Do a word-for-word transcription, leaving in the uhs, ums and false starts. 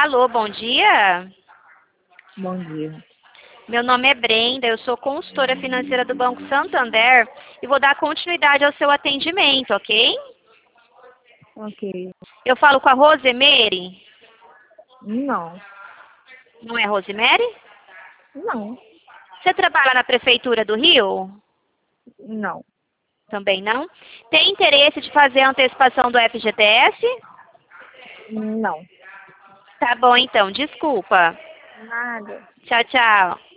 Alô, bom dia. Bom dia. Meu nome é Brenda, eu sou consultora financeira do Banco Santander e vou dar continuidade ao seu atendimento, ok? Ok. Eu falo com a Rosemary? Não. Não é Rosemary? Não. Você trabalha na Prefeitura do Rio? Não. Também não. Tem interesse de fazer a antecipação do F G T S? Não. Tá bom então, desculpa. Nada. Tchau, tchau.